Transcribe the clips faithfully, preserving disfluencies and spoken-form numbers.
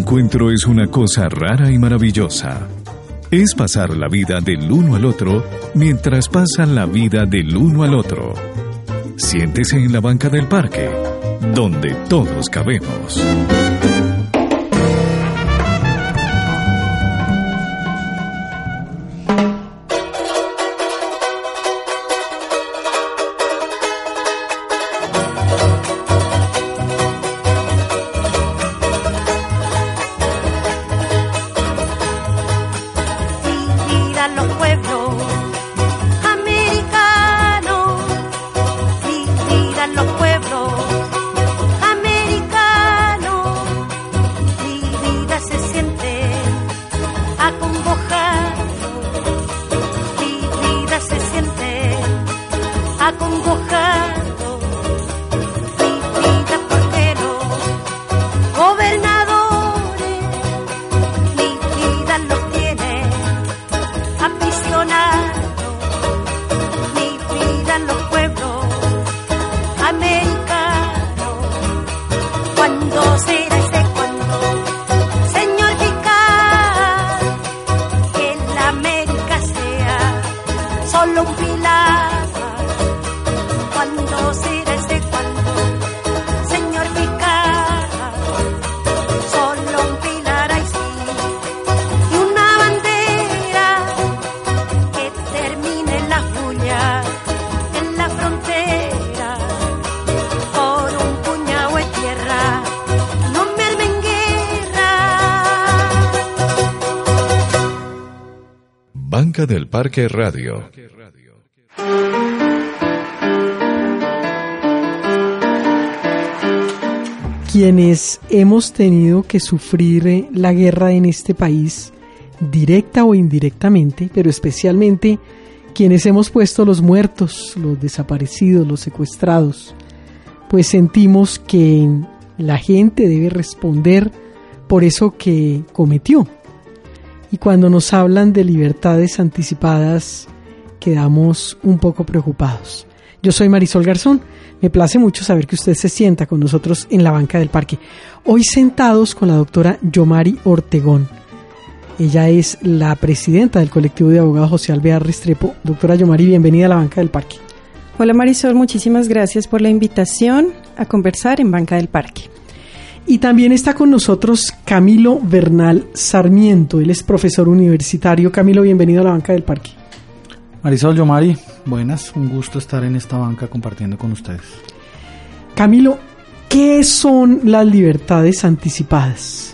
encuentro es una cosa rara y maravillosa. Es pasar la vida del uno al otro mientras pasan la vida del uno al otro. Siéntese en la banca del parque, donde todos cabemos. Banca del Parque Radio. Quienes hemos tenido que sufrir la guerra en este país, directa o indirectamente, pero especialmente quienes hemos puesto los muertos, los desaparecidos, los secuestrados, pues sentimos que la gente debe responder por eso que cometió. Y cuando nos hablan de libertades anticipadas, quedamos un poco preocupados. Yo soy Marisol Garzón, me place mucho saber que usted se sienta con nosotros en la banca del parque. Hoy sentados con la doctora Yomari Ortegón. Ella es la presidenta del colectivo de abogados José Alvear Restrepo. Doctora Yomari, bienvenida a la banca del parque. Hola Marisol, muchísimas gracias por la invitación a conversar en Banca del Parque. Y también está con nosotros Camilo Bernal Sarmiento, él es profesor universitario. Camilo, bienvenido a la banca del parque. Marisol, Yomari, buenas, un gusto estar en esta banca compartiendo con ustedes. Camilo, ¿qué son las libertades anticipadas?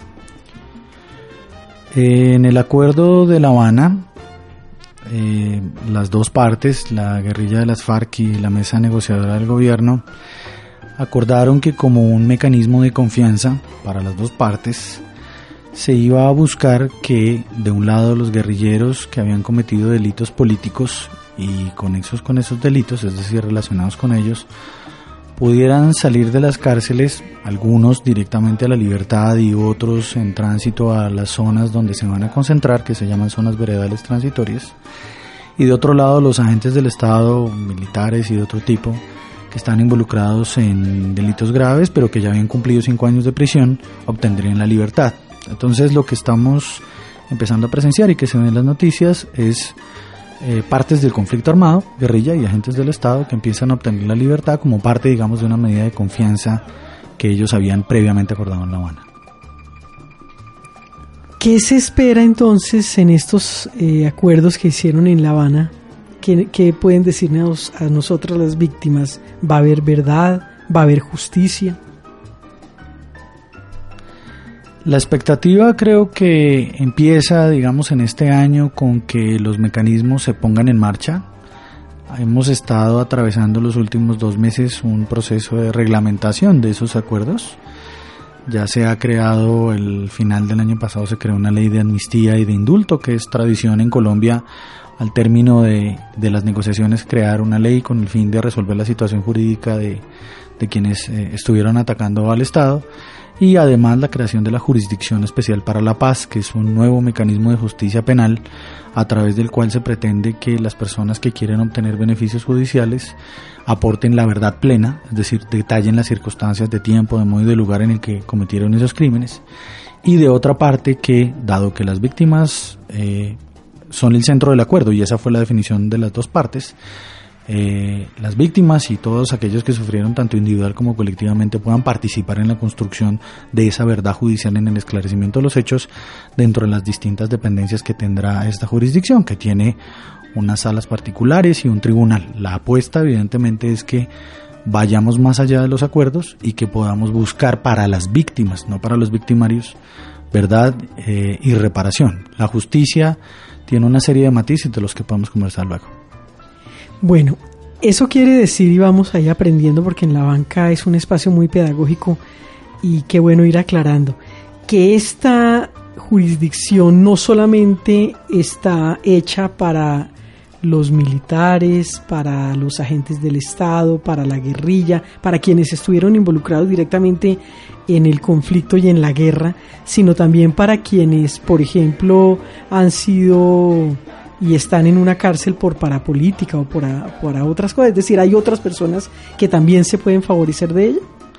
En el acuerdo de La Habana, eh, las dos partes, la guerrilla de las FARC y la mesa negociadora del gobierno, acordaron que como un mecanismo de confianza para las dos partes se iba a buscar que de un lado los guerrilleros que habían cometido delitos políticos y conexos con esos delitos, es decir, relacionados con ellos, pudieran salir de las cárceles, algunos directamente a la libertad y otros en tránsito a las zonas donde se van a concentrar, que se llaman zonas veredales transitorias, y de otro lado los agentes del Estado, militares y de otro tipo, que están involucrados en delitos graves, pero que ya habían cumplido cinco años de prisión, obtendrían la libertad. Entonces lo que estamos empezando a presenciar y que se ve en las noticias es eh, partes del conflicto armado, guerrilla y agentes del Estado que empiezan a obtener la libertad como parte, digamos, de una medida de confianza que ellos habían previamente acordado en La Habana. ¿Qué se espera entonces en estos eh, acuerdos que hicieron en La Habana? ¿Qué, qué pueden decirnos a nosotras las víctimas? ¿Va a haber verdad? ¿Va a haber justicia? La expectativa creo que empieza, digamos, en este año con que los mecanismos se pongan en marcha. Hemos estado atravesando los últimos dos meses un proceso de reglamentación de esos acuerdos. Ya se ha creado, el final del año pasado se creó una ley de amnistía y de indulto, que es tradición en Colombia al término de, de las negociaciones crear una ley con el fin de resolver la situación jurídica de, de quienes eh, estuvieron atacando al Estado, y además la creación de la Jurisdicción Especial para la Paz, que es un nuevo mecanismo de justicia penal a través del cual se pretende que las personas que quieren obtener beneficios judiciales aporten la verdad plena, es decir, detallen las circunstancias de tiempo, de modo y de lugar en el que cometieron esos crímenes, y de otra parte que, dado que las víctimas eh, son el centro del acuerdo, y esa fue la definición de las dos partes, eh, las víctimas y todos aquellos que sufrieron tanto individual como colectivamente puedan participar en la construcción de esa verdad judicial en el esclarecimiento de los hechos dentro de las distintas dependencias que tendrá esta jurisdicción, que tiene unas salas particulares y un tribunal. La apuesta evidentemente es que vayamos más allá de los acuerdos y que podamos buscar para las víctimas, no para los victimarios, verdad eh, y reparación. La justicia tiene una serie de matices de los que podemos conversar luego. Bueno, eso quiere decir, y vamos ahí aprendiendo, porque en la banca es un espacio muy pedagógico y qué bueno ir aclarando, que esta jurisdicción no solamente está hecha para los militares, para los agentes del Estado, para la guerrilla, para quienes estuvieron involucrados directamente en el conflicto y en la guerra, sino también para quienes, por ejemplo, han sido y están en una cárcel por parapolítica o por, a, por a otras cosas. Es decir, hay otras personas que también se pueden favorecer de ella.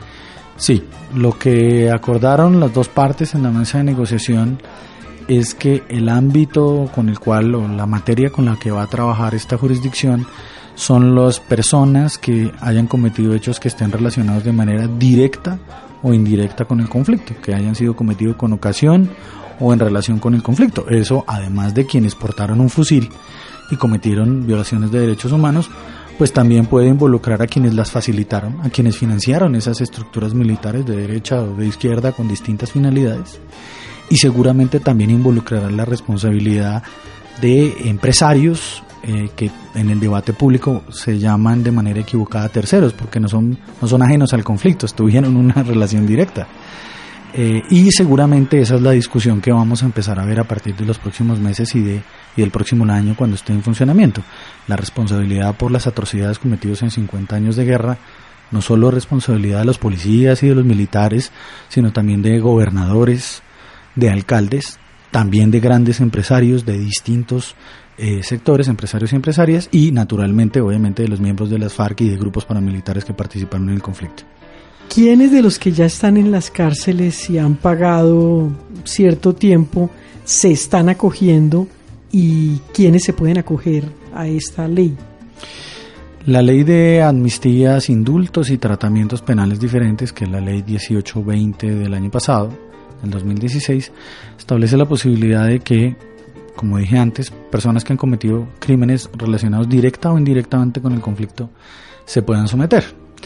Sí, lo que acordaron las dos partes en la mesa de negociación es que el ámbito con el cual, o la materia con la que va a trabajar esta jurisdicción, son las personas que hayan cometido hechos que estén relacionados de manera directa o indirecta con el conflicto, que hayan sido cometidos con ocasión o en relación con el conflicto. Eso, además de quienes portaron un fusil y cometieron violaciones de derechos humanos, pues también puede involucrar a quienes las facilitaron, a quienes financiaron esas estructuras militares de derecha o de izquierda con distintas finalidades, y seguramente también involucrará la responsabilidad de empresarios eh, que en el debate público se llaman de manera equivocada terceros, porque no son, no son ajenos al conflicto, estuvieron en una relación directa. Eh, y seguramente esa es la discusión que vamos a empezar a ver a partir de los próximos meses y, de, y del próximo año cuando esté en funcionamiento. La responsabilidad por las atrocidades cometidas en cincuenta años de guerra, no solo responsabilidad de los policías y de los militares, sino también de gobernadores, de alcaldes, también de grandes empresarios de distintos eh, sectores, empresarios y empresarias, y naturalmente, obviamente, de los miembros de las FARC y de grupos paramilitares que participaron en el conflicto. ¿Quiénes de los que ya están en las cárceles y han pagado cierto tiempo se están acogiendo y quiénes se pueden acoger a esta ley? La ley de amnistías, indultos y tratamientos penales diferentes, que es la ley dieciocho veinte del año pasado, del dos mil dieciséis, establece la posibilidad de que, como dije antes, personas que han cometido crímenes relacionados directa o indirectamente con el conflicto se puedan someter.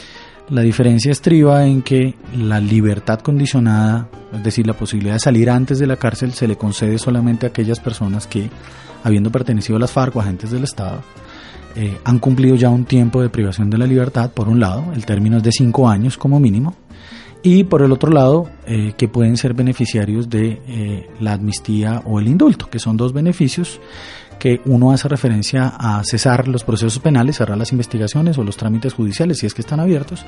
La diferencia estriba en que la libertad condicionada, es decir, la posibilidad de salir antes de la cárcel, se le concede solamente a aquellas personas que, habiendo pertenecido a las FARC o agentes del Estado, eh, han cumplido ya un tiempo de privación de la libertad, por un lado, el término es de cinco años como mínimo, y por el otro lado, eh, que pueden ser beneficiarios de eh, la amnistía o el indulto, que son dos beneficios que uno hace referencia a cesar los procesos penales, cerrar las investigaciones o los trámites judiciales si es que están abiertos,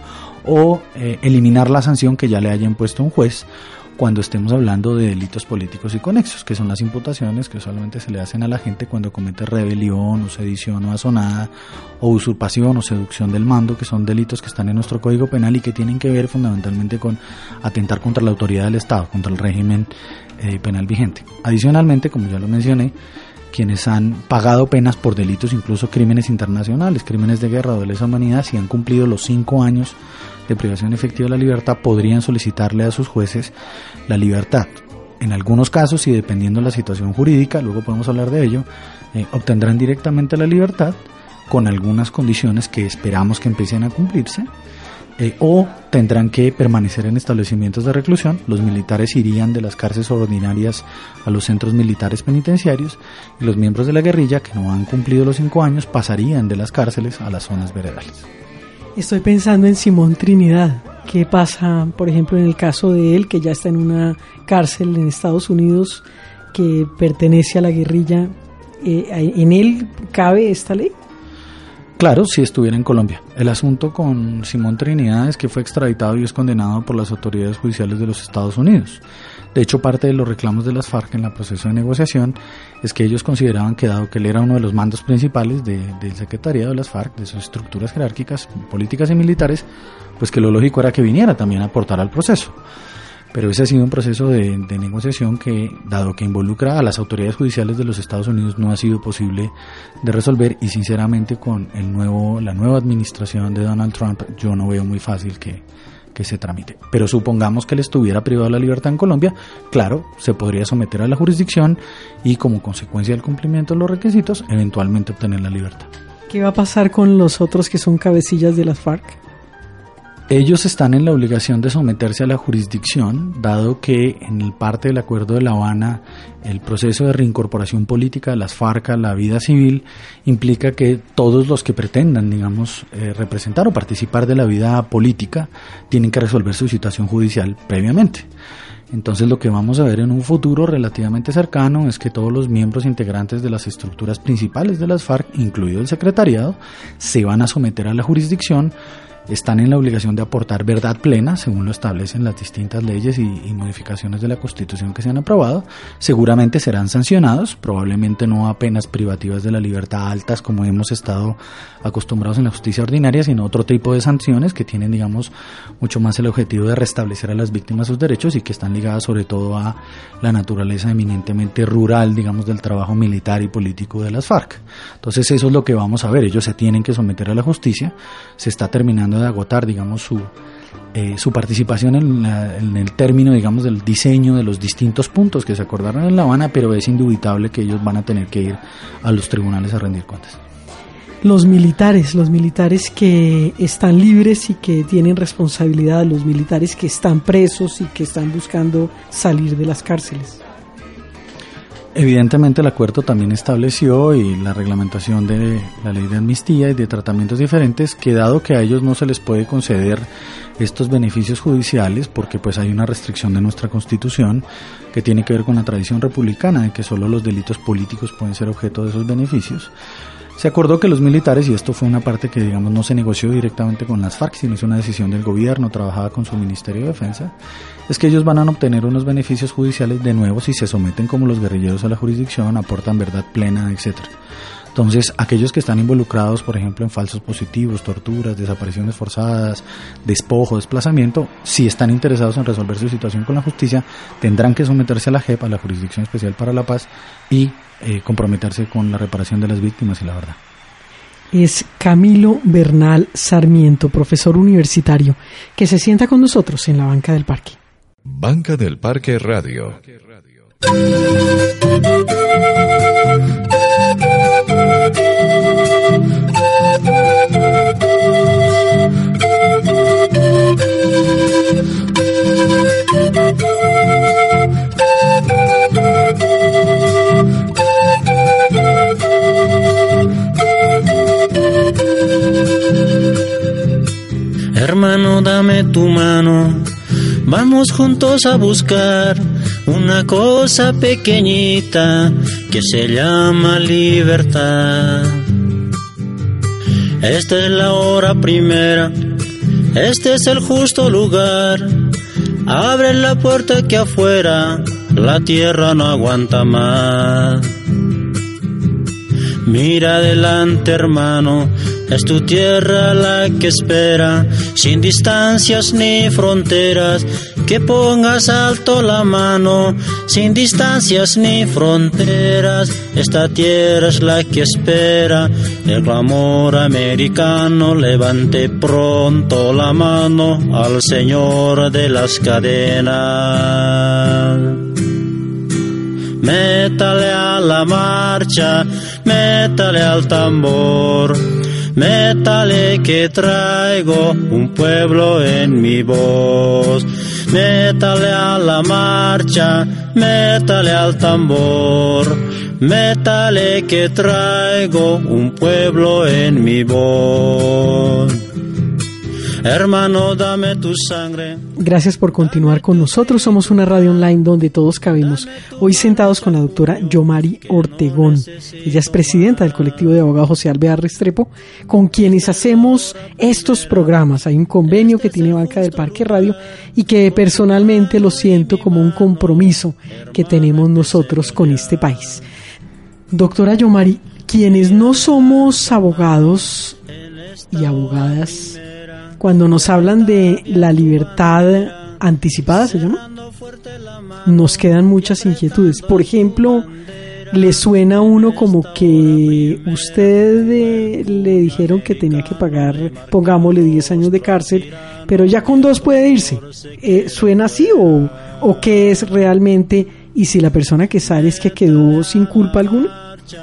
o eh, eliminar la sanción que ya le haya impuesto un juez cuando estemos hablando de delitos políticos y conexos, que son las imputaciones que solamente se le hacen a la gente cuando comete rebelión o sedición o asonada o usurpación o seducción del mando, que son delitos que están en nuestro Código Penal y que tienen que ver fundamentalmente con atentar contra la autoridad del Estado, contra el régimen eh, penal vigente. Adicionalmente, como ya lo mencioné, quienes han pagado penas por delitos, incluso crímenes internacionales, crímenes de guerra o de lesa humanidad, si han cumplido los cinco años de privación efectiva de la libertad, podrían solicitarle a sus jueces la libertad. En algunos casos, y dependiendo de la situación jurídica, luego podemos hablar de ello, eh, obtendrán directamente la libertad con algunas condiciones que esperamos que empiecen a cumplirse, eh, o tendrán que permanecer en establecimientos de reclusión. Los militares irían de las cárceles ordinarias a los centros militares penitenciarios, y los miembros de la guerrilla que no han cumplido los cinco años pasarían de las cárceles a las zonas veredales. Estoy pensando en Simón Trinidad. ¿Qué pasa, por ejemplo, en el caso de él, que ya está en una cárcel en Estados Unidos, que pertenece a la guerrilla? Eh, ¿En él cabe esta ley? Claro, si estuviera en Colombia. El asunto con Simón Trinidad es que fue extraditado y es condenado por las autoridades judiciales de los Estados Unidos. De hecho, parte de los reclamos de las FARC en el proceso de negociación es que ellos consideraban que, dado que él era uno de los mandos principales de, del secretariado de las FARC, de sus estructuras jerárquicas, políticas y militares, pues que lo lógico era que viniera también a aportar al proceso. Pero ese ha sido un proceso de, de negociación que, dado que involucra a las autoridades judiciales de los Estados Unidos, no ha sido posible de resolver, y sinceramente con el nuevo, la nueva administración de Donald Trump yo no veo muy fácil que, que se tramite. Pero supongamos que él estuviera privado de la libertad en Colombia, claro, se podría someter a la jurisdicción y, como consecuencia del cumplimiento de los requisitos, eventualmente obtener la libertad. ¿Qué va a pasar con los otros que son cabecillas de las FARC? Ellos están en la obligación de someterse a la jurisdicción, dado que en parte del Acuerdo de La Habana el proceso de reincorporación política de las FARC a la vida civil implica que todos los que pretendan, digamos, eh, representar o participar de la vida política tienen que resolver su situación judicial previamente. Entonces lo que vamos a ver en un futuro relativamente cercano es que todos los miembros integrantes de las estructuras principales de las FARC, incluido el secretariado, se van a someter a la jurisdicción. Están en la obligación de aportar verdad plena, según lo establecen las distintas leyes y, y modificaciones de la Constitución que se han aprobado. Seguramente serán sancionados, probablemente no a penas privativas de la libertad altas como hemos estado acostumbrados en la justicia ordinaria, sino otro tipo de sanciones que tienen, digamos, mucho más el objetivo de restablecer a las víctimas sus derechos y que están ligadas sobre todo a la naturaleza eminentemente rural, digamos, del trabajo militar y político de las FARC. Entonces eso es lo que vamos a ver. Ellos se tienen que someter a la justicia. Se está terminando de agotar, digamos, su eh, su participación en, la, en el término, digamos, del diseño de los distintos puntos que se acordaron en La Habana, pero es indubitable que ellos van a tener que ir a los tribunales a rendir cuentas. Los militares, los militares que están libres y que tienen responsabilidad, los militares que están presos y que están buscando salir de las cárceles. Evidentemente el acuerdo también estableció y la reglamentación de la ley de amnistía y de tratamientos diferentes, que dado que a ellos no se les puede conceder estos beneficios judiciales porque pues hay una restricción de nuestra Constitución que tiene que ver con la tradición republicana de que solo los delitos políticos pueden ser objeto de esos beneficios. Se acordó que los militares, y esto fue una parte que digamos no se negoció directamente con las FARC, sino es una decisión del gobierno, trabajaba con su Ministerio de Defensa, es que ellos van a obtener unos beneficios judiciales de nuevo si se someten como los guerrilleros a la jurisdicción, aportan verdad plena, etcétera. Entonces, aquellos que están involucrados, por ejemplo, en falsos positivos, torturas, desapariciones forzadas, despojo, desplazamiento, si están interesados en resolver su situación con la justicia, tendrán que someterse a la J E P, a la Jurisdicción Especial para la Paz, y eh, comprometerse con la reparación de las víctimas y la verdad. Es Camilo Bernal Sarmiento, profesor universitario, que se sienta con nosotros en la Banca del Parque. Banca del Parque Radio. Hermano, dame tu mano, vamos juntos a buscar una cosa pequeñita que se llama libertad. Esta es la hora primera, este es el justo lugar. Abre la puerta que afuera la tierra no aguanta más. Mira adelante, hermano, es tu tierra la que espera, sin distancias ni fronteras, que pongas alto la mano, sin distancias ni fronteras, esta tierra es la que espera, el clamor americano, levante pronto la mano al Señor de las cadenas. Métale a la marcha, métale al tambor, métale que traigo un pueblo en mi voz. Métale a la marcha, métale al tambor, métale que traigo un pueblo en mi voz. Hermano, dame tu sangre. Gracias por continuar con nosotros. Somos una radio online donde todos cabemos. Hoy sentados con la doctora Yomari Ortegón. Ella es presidenta del colectivo de abogados José Alvear Restrepo, con quienes hacemos estos programas. Hay un convenio que tiene Banca del Parque Radio y que personalmente lo siento como un compromiso que tenemos nosotros con este país. Doctora Yomari, quienes no somos abogados y abogadas, cuando nos hablan de la libertad anticipada, ¿se llama? nos quedan muchas inquietudes. Por ejemplo, ¿le suena a uno como que usted eh, le dijeron que tenía que pagar, pongámosle diez años de cárcel, pero ya con dos puede irse? Eh, ¿Suena así o, o qué es realmente? Y si la persona que sale es que quedó sin culpa alguna.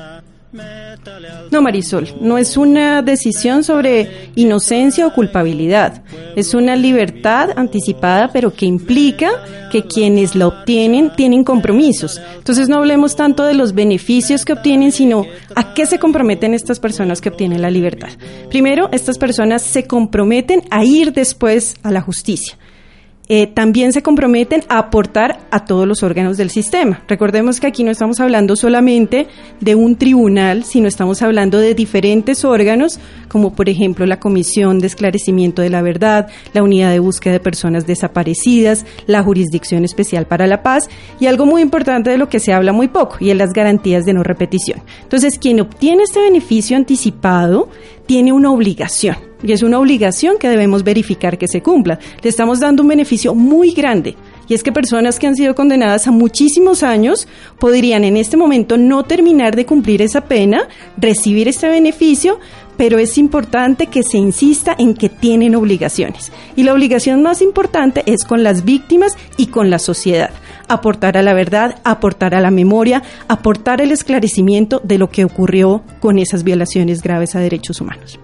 No, Marisol, no es una decisión sobre inocencia o culpabilidad. Es una libertad anticipada, pero que implica que quienes la obtienen tienen compromisos. Entonces no hablemos tanto de los beneficios que obtienen, sino a qué se comprometen estas personas que obtienen la libertad. Primero, estas personas se comprometen a ir después a la justicia. Eh, también se comprometen a aportar a todos los órganos del sistema. Recordemos que aquí no estamos hablando solamente de un tribunal, sino estamos hablando de diferentes órganos, como por ejemplo la Comisión de Esclarecimiento de la Verdad, la Unidad de Búsqueda de Personas Desaparecidas, la Jurisdicción Especial para la Paz, y algo muy importante de lo que se habla muy poco, y es las garantías de no repetición. Entonces, quien obtiene este beneficio anticipado tiene una obligación, y es una obligación que debemos verificar que se cumpla. Le estamos dando un beneficio muy grande, y es que personas que han sido condenadas a muchísimos años podrían en este momento no terminar de cumplir esa pena, recibir este beneficio, pero es importante que se insista en que tienen obligaciones. Y la obligación más importante es con las víctimas y con la sociedad. Aportar a la verdad, aportar a la memoria, aportar el esclarecimiento de lo que ocurrió con esas violaciones graves a derechos humanos.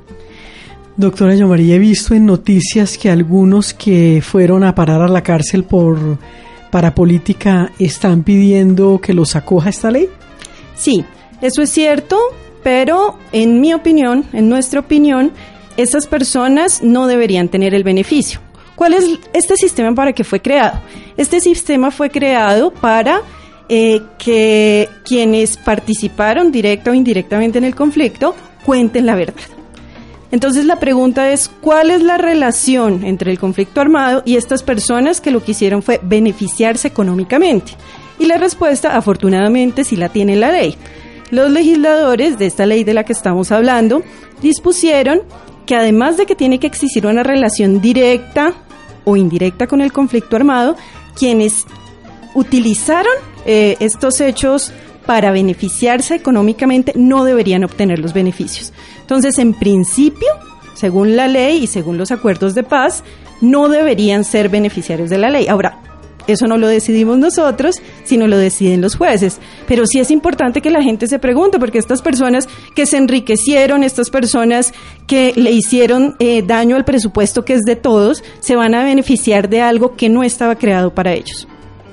Doctora Yomaría, he visto en noticias que algunos que fueron a parar a la cárcel por parapolítica están pidiendo que los acoja esta ley. Sí, eso es cierto, pero en mi opinión, en nuestra opinión, esas personas no deberían tener el beneficio. ¿Cuál es este sistema para qué fue creado? Este sistema fue creado para eh, que quienes participaron directa o indirectamente en el conflicto cuenten la verdad. Entonces la pregunta es, ¿cuál es la relación entre el conflicto armado y estas personas que lo que hicieron fue beneficiarse económicamente? Y la respuesta, afortunadamente, sí la tiene la ley. Los legisladores de esta ley de la que estamos hablando dispusieron que además de que tiene que existir una relación directa o indirecta con el conflicto armado, quienes utilizaron eh, estos hechos para beneficiarse económicamente no deberían obtener los beneficios. Entonces, en principio, según la ley y según los acuerdos de paz, no deberían ser beneficiarios de la ley. Ahora, eso no lo decidimos nosotros, sino lo deciden los jueces. Pero sí es importante que la gente se pregunte, porque estas personas que se enriquecieron, estas personas que le hicieron eh, daño al presupuesto que es de todos, se van a beneficiar de algo que no estaba creado para ellos.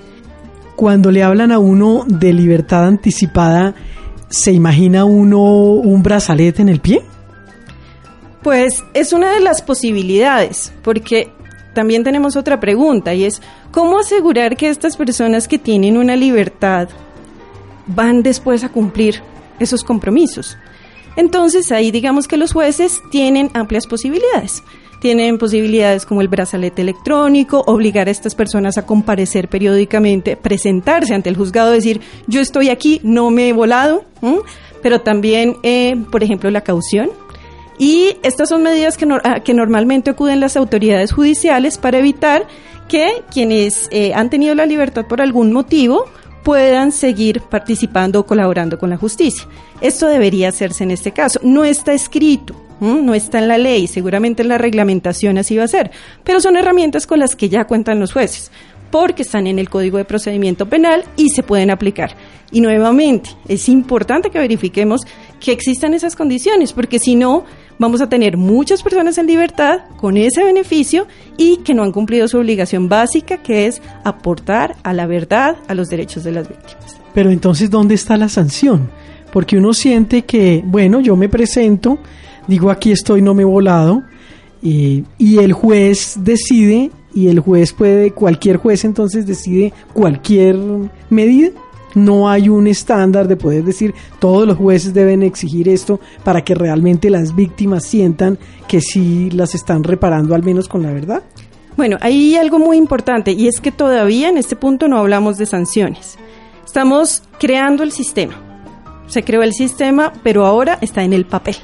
Cuando le hablan a uno de libertad anticipada, ¿se imagina uno un brazalete en el pie? Pues es una de las posibilidades, porque también tenemos otra pregunta, y es ¿cómo asegurar que estas personas que tienen una libertad van después a cumplir esos compromisos? Entonces ahí digamos que los jueces tienen amplias posibilidades. Tienen posibilidades como el brazalete electrónico, obligar a estas personas a comparecer periódicamente, presentarse ante el juzgado, decir, yo estoy aquí, no me he volado, ¿m? Pero también, eh, por ejemplo, la caución. Y estas son medidas que, no, que normalmente acuden las autoridades judiciales para evitar que quienes eh, han tenido la libertad por algún motivo puedan seguir participando o colaborando con la justicia. Esto debería hacerse en este caso. No está escrito. No está en la ley, seguramente en la reglamentación así va a ser, pero son herramientas con las que ya cuentan los jueces, porque están en el Código de Procedimiento Penal y se pueden aplicar. Y nuevamente, es importante que verifiquemos que existan esas condiciones, porque si no, vamos a tener muchas personas en libertad con ese beneficio y que no han cumplido su obligación básica, que es aportar a la verdad, a los derechos de las víctimas. Pero entonces, ¿dónde está la sanción? Porque uno siente que, bueno, yo me presento, digo aquí estoy, no me he volado, y, y el juez decide, y el juez puede, cualquier juez entonces decide cualquier medida. No hay un estándar de poder decir todos los jueces deben exigir esto para que realmente las víctimas sientan que sí las están reparando al menos con la verdad. Bueno, hay algo muy importante, y es que todavía en este punto no hablamos de sanciones. Estamos creando el sistema. Se creó el sistema, pero ahora está en el papel.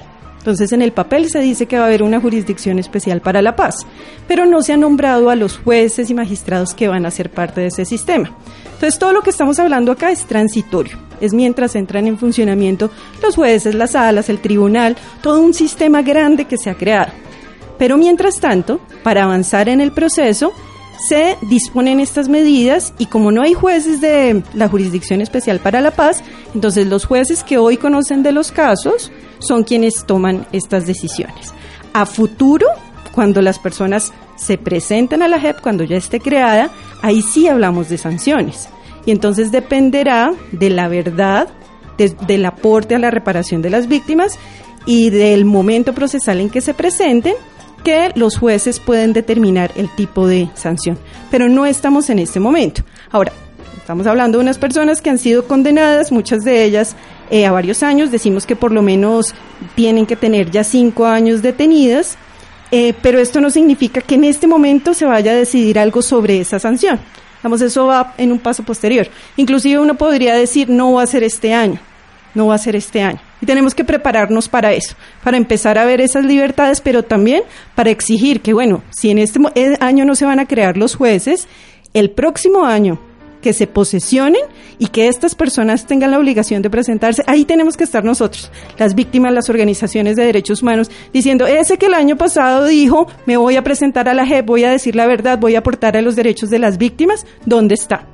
Entonces, en el papel se dice que va a haber una jurisdicción especial para la paz, pero no se ha nombrado a los jueces y magistrados que van a ser parte de ese sistema. Entonces, todo lo que estamos hablando acá es transitorio, es mientras entran en funcionamiento los jueces, las salas, el tribunal, todo un sistema grande que se ha creado. Pero mientras tanto, para avanzar en el proceso, se disponen estas medidas y como no hay jueces de la Jurisdicción Especial para la Paz, entonces los jueces que hoy conocen de los casos son quienes toman estas decisiones. A futuro, cuando las personas se presentan a la J E P, cuando ya esté creada, ahí sí hablamos de sanciones. Y entonces dependerá de la verdad, de, del aporte a la reparación de las víctimas y del momento procesal en que se presenten, que los jueces pueden determinar el tipo de sanción. Pero no estamos en este momento. Ahora, estamos hablando de unas personas que han sido condenadas, muchas de ellas eh, a varios años, decimos que por lo menos tienen que tener ya cinco años detenidas, eh, pero esto no significa que en este momento se vaya a decidir algo sobre esa sanción. Digamos, eso va en un paso posterior. Inclusive uno podría decir, no va a ser este año, no va a ser este año. Y tenemos que prepararnos para eso, para empezar a ver esas libertades, pero también para exigir que, bueno, si en este año no se van a crear los jueces, el próximo año que se posesionen y que estas personas tengan la obligación de presentarse, ahí tenemos que estar nosotros, las víctimas, las organizaciones de derechos humanos, diciendo, ese que el año pasado dijo, me voy a presentar a la J E P, voy a decir la verdad, voy a aportar a los derechos de las víctimas, ¿dónde está?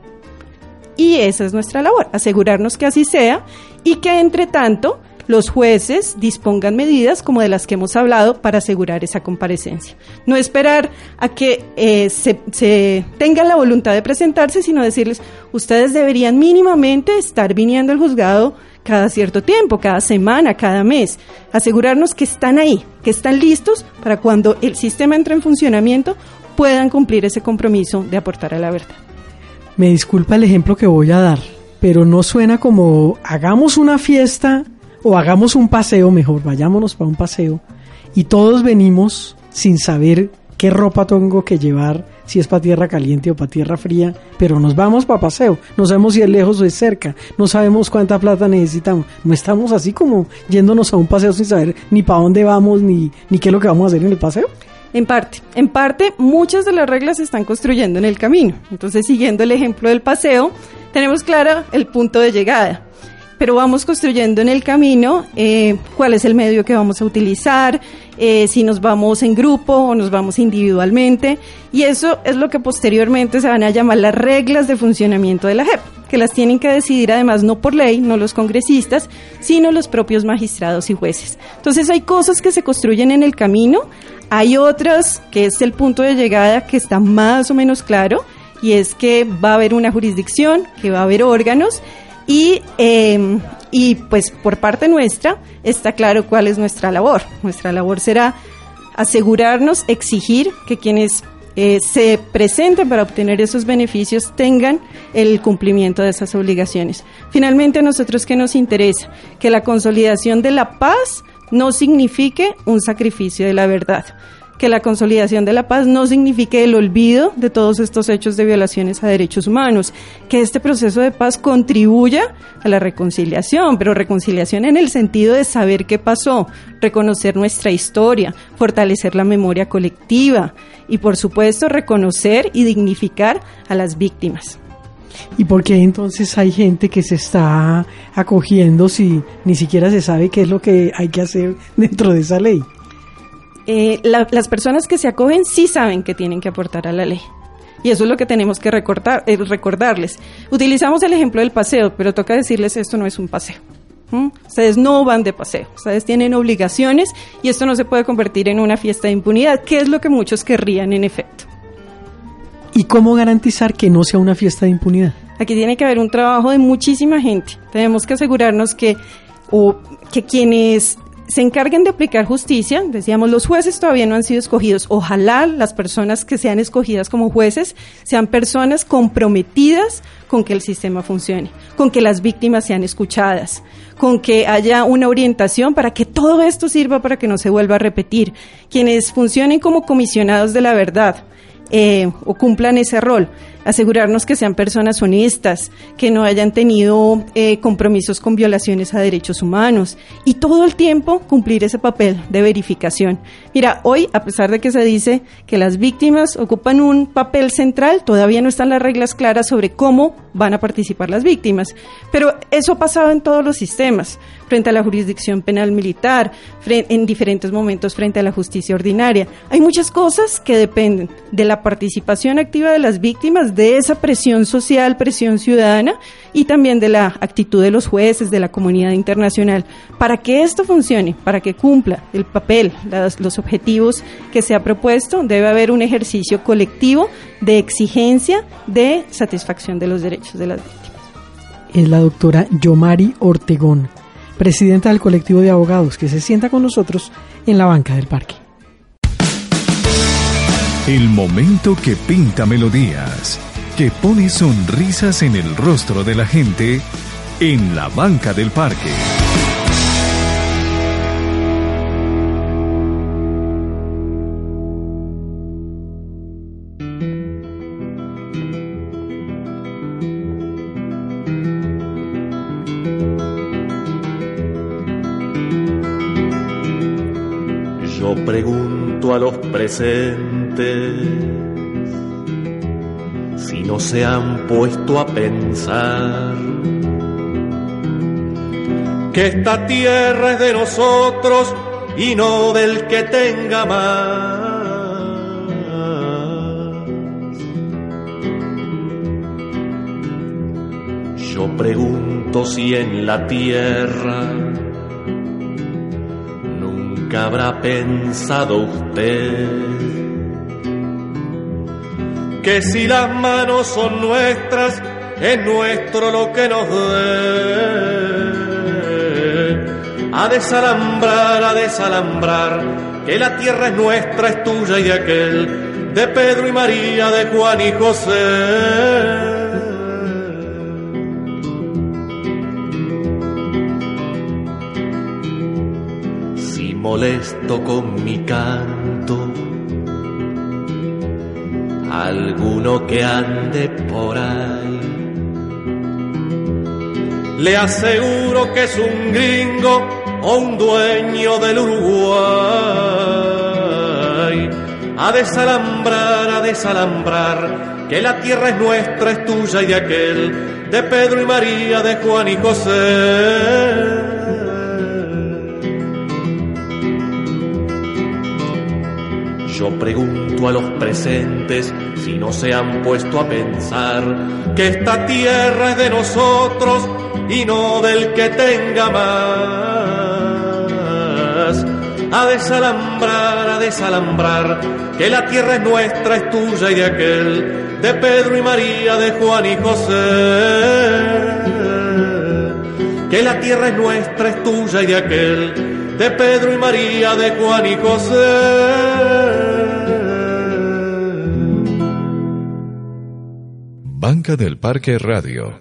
Y esa es nuestra labor, asegurarnos que así sea y que, entre tanto, los jueces dispongan medidas como de las que hemos hablado para asegurar esa comparecencia. No esperar a que eh, se, se tengan la voluntad de presentarse, sino decirles, ustedes deberían mínimamente estar viniendo al juzgado cada cierto tiempo, cada semana, cada mes. Asegurarnos que están ahí, que están listos para cuando el sistema entre en funcionamiento puedan cumplir ese compromiso de aportar a la verdad. Me disculpa el ejemplo que voy a dar, pero no suena como hagamos una fiesta o hagamos un paseo, mejor, vayámonos para un paseo y todos venimos sin saber qué ropa tengo que llevar, si es para tierra caliente o para tierra fría, pero nos vamos para paseo, no sabemos si es lejos o es cerca, no sabemos cuánta plata necesitamos, no estamos así como yéndonos a un paseo sin saber ni para dónde vamos ni, ni qué es lo que vamos a hacer en el paseo. En parte, en parte muchas de las reglas se están construyendo en el camino, entonces siguiendo el ejemplo del paseo, tenemos claro el punto de llegada. Pero vamos construyendo en el camino eh, cuál es el medio que vamos a utilizar, eh, si nos vamos en grupo o nos vamos individualmente, y eso es lo que posteriormente se van a llamar las reglas de funcionamiento de la J E P, que las tienen que decidir además no por ley, no los congresistas, sino los propios magistrados y jueces. Entonces hay cosas que se construyen en el camino, hay otras que es el punto de llegada que está más o menos claro, y es que va a haber una jurisdicción, que va a haber órganos, Y, eh, y pues por parte nuestra está claro cuál es nuestra labor. Nuestra labor será asegurarnos, exigir que quienes eh, se presenten para obtener esos beneficios tengan el cumplimiento de esas obligaciones. Finalmente, a nosotros, ¿qué nos interesa? Que la consolidación de la paz no signifique un sacrificio de la verdad. Que la consolidación de la paz no signifique el olvido de todos estos hechos de violaciones a derechos humanos, que este proceso de paz contribuya a la reconciliación, pero reconciliación en el sentido de saber qué pasó, reconocer nuestra historia, fortalecer la memoria colectiva y, por supuesto, reconocer y dignificar a las víctimas. ¿Y por qué entonces hay gente que se está acogiendo si ni siquiera se sabe qué es lo que hay que hacer dentro de esa ley? Eh, la, las personas que se acogen sí saben que tienen que aportar a la ley. Y eso es lo que tenemos que recordar, eh, recordarles. Utilizamos el ejemplo del paseo, pero toca decirles esto no es un paseo. ¿Mm? Ustedes no van de paseo, ustedes tienen obligaciones y esto no se puede convertir en una fiesta de impunidad, que es lo que muchos querrían en efecto. ¿Y cómo garantizar que no sea una fiesta de impunidad? Aquí tiene que haber un trabajo de muchísima gente. Tenemos que asegurarnos que, o, que quienes se encarguen de aplicar justicia, decíamos, los jueces todavía no han sido escogidos. Ojalá las personas que sean escogidas como jueces sean personas comprometidas con que el sistema funcione, con que las víctimas sean escuchadas, con que haya una orientación para que todo esto sirva para que no se vuelva a repetir. Quienes funcionen como comisionados de la verdad, Eh, o cumplan ese rol, asegurarnos que sean personas honestas, que no hayan tenido eh, compromisos con violaciones a derechos humanos y todo el tiempo cumplir ese papel de verificación. Mira, hoy, a pesar de que se dice que las víctimas ocupan un papel central, todavía no están las reglas claras sobre cómo van a participar las víctimas, pero eso ha pasado en todos los sistemas, frente a la jurisdicción penal militar, en diferentes momentos frente a la justicia ordinaria. Hay muchas cosas que dependen de la participación activa de las víctimas, de esa presión social, presión ciudadana y también de la actitud de los jueces, de la comunidad internacional. Para que esto funcione, para que cumpla el papel, las, los objetivos que se ha propuesto, debe haber un ejercicio colectivo de exigencia de satisfacción de los derechos de las víctimas. Es la doctora Yomari Ortegón, presidenta del colectivo de abogados, que se sienta con nosotros en la banca del parque. El momento que pinta melodías, que pone sonrisas en el rostro de la gente en la banca del parque. Yo pregunto a los presentes si no se han puesto a pensar que esta tierra es de nosotros y no del que tenga más. Yo pregunto si en la tierra nunca habrá pensado usted que si las manos son nuestras, es nuestro lo que nos dé. A desalambrar, a desalambrar, que la tierra es nuestra, es tuya y de aquel, de Pedro y María, de Juan y José. Si molesto con mi canto alguno que ande por ahí, le aseguro que es un gringo o un dueño del Uruguay. A desalambrar, a desalambrar, que la tierra es nuestra, es tuya y de aquel, de Pedro y María, de Juan y José. Yo pregunto a los presentes si no se han puesto a pensar que esta tierra es de nosotros y no del que tenga más. A desalambrar, a desalambrar, que la tierra es nuestra, es tuya y de aquel, de Pedro y María, de Juan y José. Que la tierra es nuestra, es tuya y de aquel, de Pedro y María, de Juan y José. Banca del Parque Radio.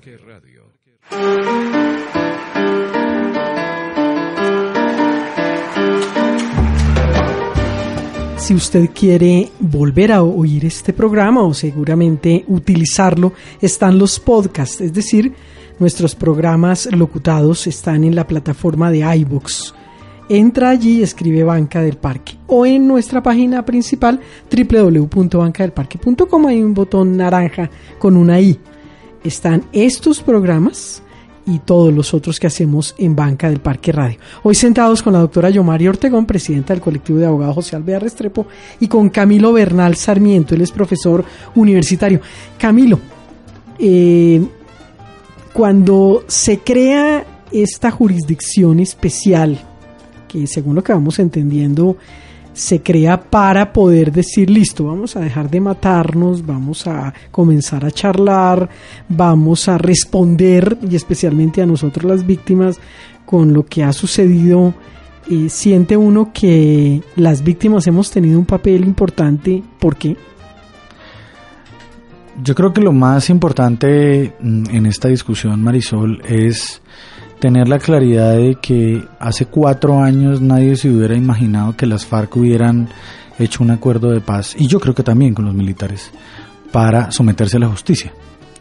Si usted quiere volver a oír este programa o seguramente utilizarlo, están los podcasts, es decir, nuestros programas locutados están en la plataforma de iVoox. Entra allí y escribe Banca del Parque. O en nuestra página principal, doble u doble u doble u punto banca del parque punto com, hay un botón naranja con una I. Están estos programas y todos los otros que hacemos en Banca del Parque Radio. Hoy sentados con la doctora Yomari Ortegón, presidenta del colectivo de abogados José Alvear Restrepo, y con Camilo Bernal Sarmiento, él es profesor universitario. Camilo, eh, cuando se crea esta jurisdicción especial, que según lo que vamos entendiendo, se crea para poder decir, listo, vamos a dejar de matarnos, vamos a comenzar a charlar, vamos a responder, y especialmente a nosotros las víctimas, con lo que ha sucedido. Eh, siente uno que las víctimas hemos tenido un papel importante. ¿Por qué? Yo creo que lo más importante en esta discusión, Marisol, es tener la claridad de que hace cuatro años nadie se hubiera imaginado que las FARC hubieran hecho un acuerdo de paz, y yo creo que también con los militares, para someterse a la justicia.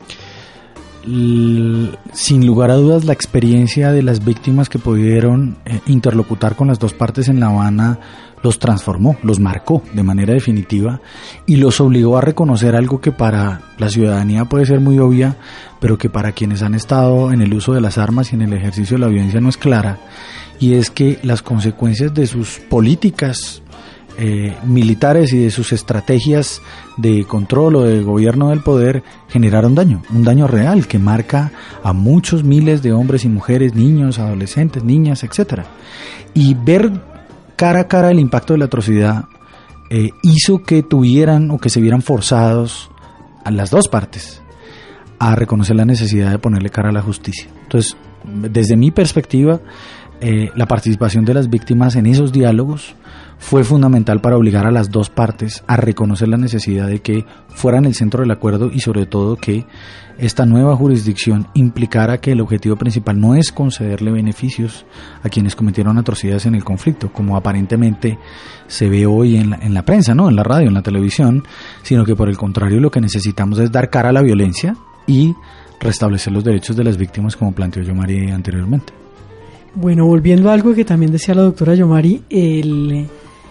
L- sin lugar a dudas, la experiencia de las víctimas que pudieron eh, interlocutar con las dos partes en La Habana los transformó, los marcó de manera definitiva y los obligó a reconocer algo que para la ciudadanía puede ser muy obvia, pero que para quienes han estado en el uso de las armas y en el ejercicio de la violencia no es clara, y es que las consecuencias de sus políticas eh, militares y de sus estrategias de control o de gobierno del poder generaron daño, un daño real que marca a muchos miles de hombres y mujeres, niños, adolescentes, niñas, etcétera. Y ver cara a cara el impacto de la atrocidad eh, hizo que tuvieran o que se vieran forzados a las dos partes a reconocer la necesidad de ponerle cara a la justicia. Entonces, desde mi perspectiva, eh, la participación de las víctimas en esos diálogos fue fundamental para obligar a las dos partes a reconocer la necesidad de que fueran el centro del acuerdo y sobre todo que esta nueva jurisdicción implicara que el objetivo principal no es concederle beneficios a quienes cometieron atrocidades en el conflicto, como aparentemente se ve hoy en la, en la prensa, ¿no? En la radio, en la televisión, sino que por el contrario lo que necesitamos es dar cara a la violencia y restablecer los derechos de las víctimas, como planteó Yomari anteriormente. Bueno, volviendo a algo que también decía la doctora Yomari, el...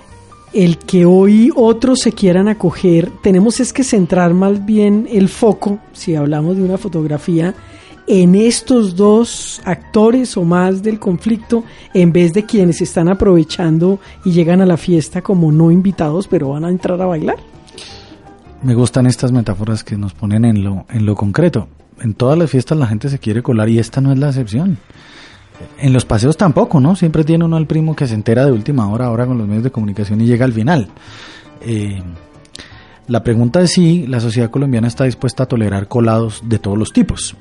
el que hoy otros se quieran acoger, tenemos es que centrar más bien el foco, si hablamos de una fotografía, en estos dos actores o más del conflicto, en vez de quienes están aprovechando y llegan a la fiesta como no invitados, pero van a entrar a bailar. Me gustan estas metáforas que nos ponen en lo, en lo concreto. En todas las fiestas la gente se quiere colar y esta no es la excepción. En los paseos tampoco, ¿no? Siempre tiene uno al primo que se entera de última hora ahora con los medios de comunicación y llega al final. Eh, la pregunta es si la sociedad colombiana está dispuesta a tolerar colados de todos los tipos.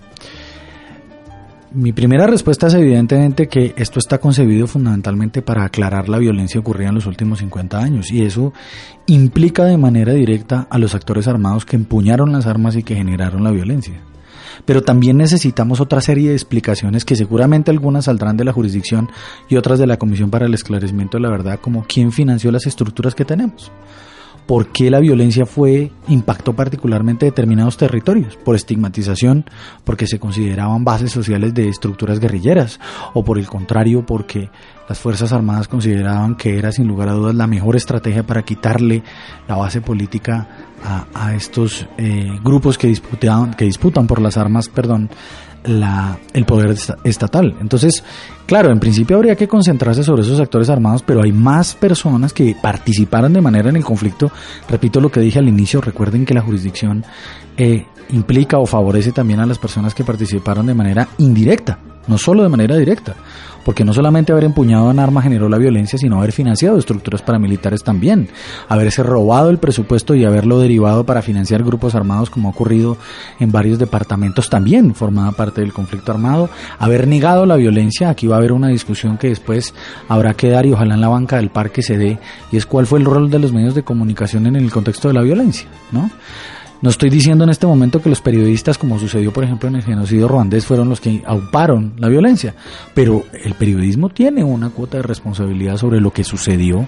Mi primera respuesta es evidentemente que esto está concebido fundamentalmente para aclarar la violencia ocurrida en los últimos cincuenta años y eso implica de manera directa a los actores armados que empuñaron las armas y que generaron la violencia. Pero también necesitamos otra serie de explicaciones que seguramente algunas saldrán de la jurisdicción y otras de la Comisión para el Esclarecimiento de la Verdad, como quién financió las estructuras que tenemos. ¿Por qué la violencia fue impactó particularmente determinados territorios? ¿Por estigmatización? ¿Porque se consideraban bases sociales de estructuras guerrilleras? ¿O por el contrario, porque las Fuerzas Armadas consideraban que era sin lugar a dudas la mejor estrategia para quitarle la base política a, a estos eh, grupos que disputan, que disputan por las armas, perdón, la, el poder estatal? Entonces, claro, en principio habría que concentrarse sobre esos actores armados, pero hay más personas que participaron de manera en el conflicto. Repito lo que dije al inicio, recuerden que la jurisdicción eh, implica o favorece también a las personas que participaron de manera indirecta, no solo de manera directa, porque no solamente haber empuñado en arma generó la violencia, sino haber financiado estructuras paramilitares también, haberse robado el presupuesto y haberlo derivado para financiar grupos armados, como ha ocurrido en varios departamentos también formaba parte del conflicto armado, haber negado la violencia. Aquí va a haber una discusión que después habrá que dar y ojalá en la banca del parque se dé, y es cuál fue el rol de los medios de comunicación en el contexto de la violencia, ¿no? No estoy diciendo en este momento que los periodistas, como sucedió por ejemplo en el genocidio ruandés, fueron los que auparon la violencia, pero el periodismo tiene una cuota de responsabilidad sobre lo que sucedió.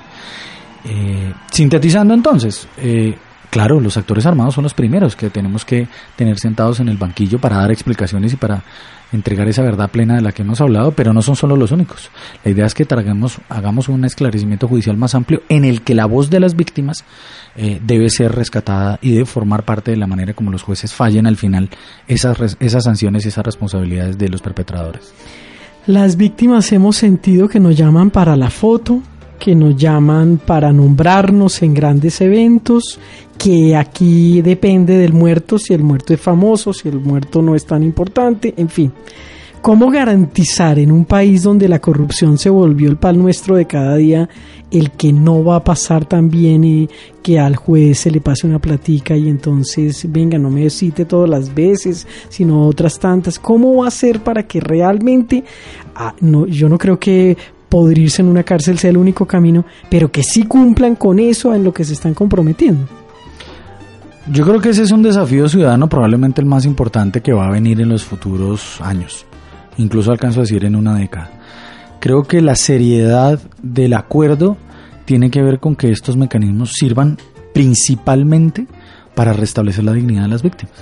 Eh, sintetizando entonces, eh, claro, los actores armados son los primeros que tenemos que tener sentados en el banquillo para dar explicaciones y para entregar esa verdad plena de la que hemos hablado, pero no son solo los únicos. La idea es que traigamos, hagamos un esclarecimiento judicial más amplio en el que la voz de las víctimas eh, debe ser rescatada y debe formar parte de la manera como los jueces fallen al final esas, esas sanciones y esas responsabilidades de los perpetradores. Las víctimas hemos sentido que nos llaman para la foto, que nos llaman para nombrarnos en grandes eventos, que aquí depende del muerto, si el muerto es famoso, si el muerto no es tan importante, en fin. ¿Cómo garantizar en un país donde la corrupción se volvió el pan nuestro de cada día, el que no va a pasar también y que al juez se le pase una platica y entonces, venga, no me cite todas las veces, sino otras tantas? ¿Cómo va a ser para que realmente, ah, no, yo no creo que podrirse en una cárcel sea el único camino, pero que sí cumplan con eso en lo que se están comprometiendo? Yo creo que ese es un desafío ciudadano probablemente el más importante que va a venir en los futuros años, incluso alcanzo a decir en una década. Creo que la seriedad del acuerdo tiene que ver con que estos mecanismos sirvan principalmente para restablecer la dignidad de las víctimas.